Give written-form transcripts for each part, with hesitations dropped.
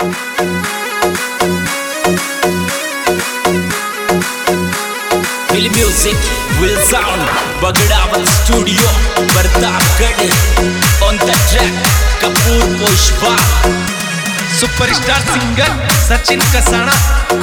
Will music will sound Bagdawan Studio Pratapgarh on the track Kapoor Pushpa superstar singer Sachin Kasana.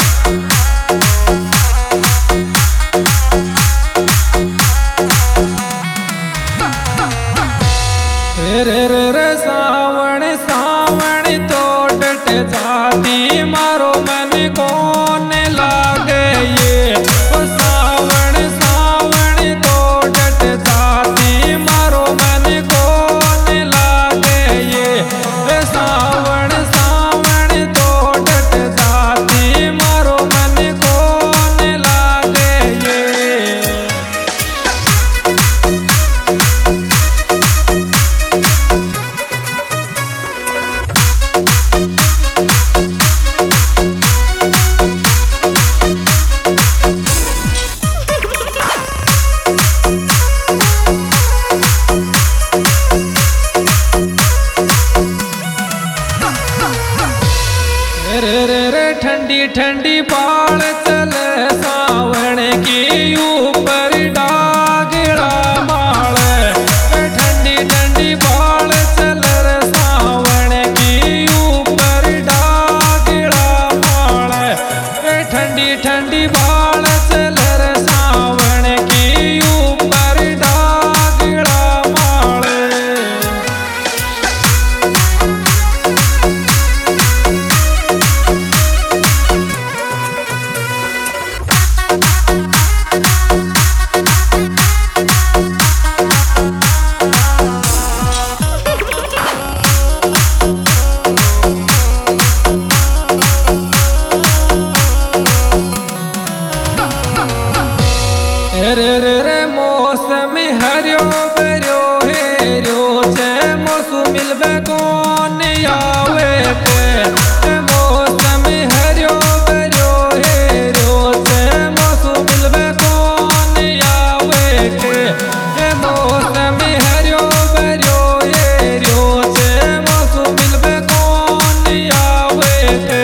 रे रे रे सावण सावण तो डट जाती मारो मन कौन लागे ये। सावण सावण तो डट जाती मारो मन कौन लागे ये। सावण सावण तो डट जाती मारो मन कौन लागे ये। रे रे रे ठंडी ठंडी बाल चले सावण की ऊपर डागड़ा माल। ठंडी ठंडी बाल चले रे सावण की ऊपर डागड़ा माल। ठंडी ठंडी बाल चले रे सावण की ऊपर डागड़ा माल। रे रे रे मौसम हरियो बरियो हेरियो छे मौसम मिलबे कौन आवे ते। मौसम हरियो बरियो हेरियो छे मौसम मिलबे कौन आवे ते। मौसम हरियो बरियो हेरियो छे मौसम मिलबे कौन आवे ते।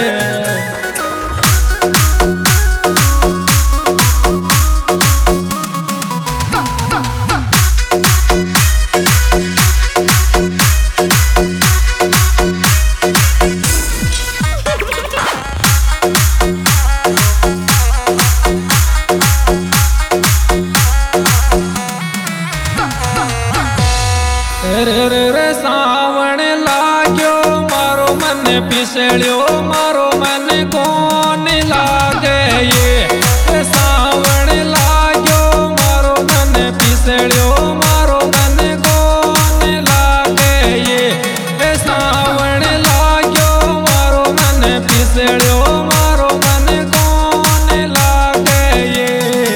रे रे रे सावण लाग्यो मारो मन पिसळ्यो मारो मन कौन लागे ये। सावण लाग्यो मारो मन पिसळ्यो मारो मन कौन लागे ये। सावण लाग्यो मारो मन पिसळ्यो मारो मन कौन लागे ये।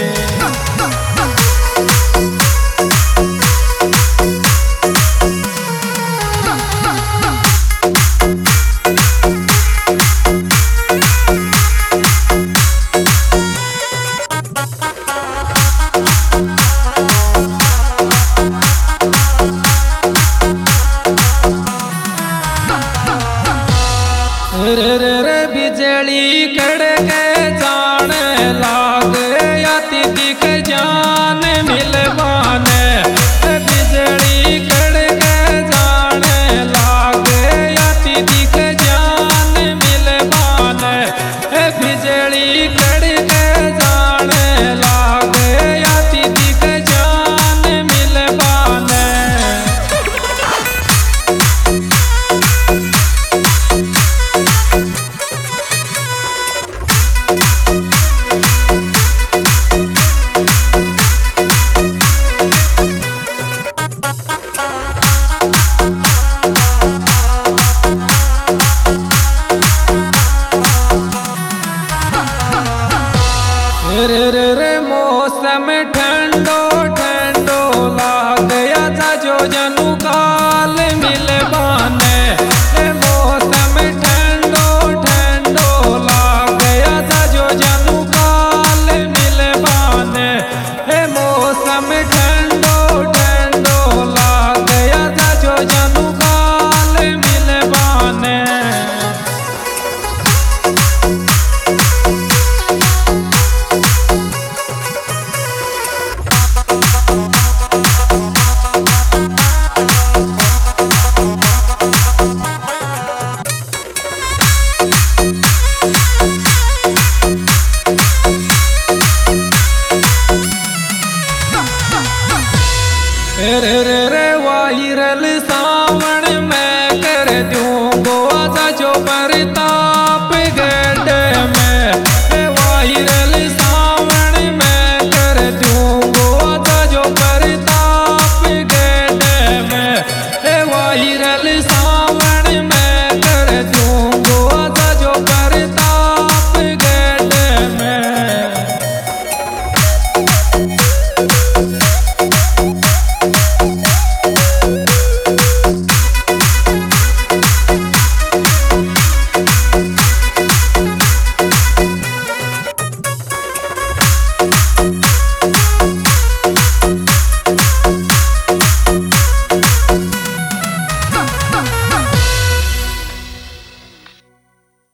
रे रे रे बिजली कड़के जान लाग आती दिख जान मिलवाने। बिजली कड़के जान लाग आती दिख जान मिलवाने। बिजली कड़के जान लाग आती दिख जान मिलवाने। रे रे रे मौसम ठंडो ठंडो लाग आजा जो जनू काल मिलवाने। मौसम ठंडो ठंडो लाग आजा जो जनू काल मिलवाने। मौसम ठंडो ठंडो लाग आजा जो जनू काल मिलवाने। रे वायरल सावन में कर दूंगो आजा जो पर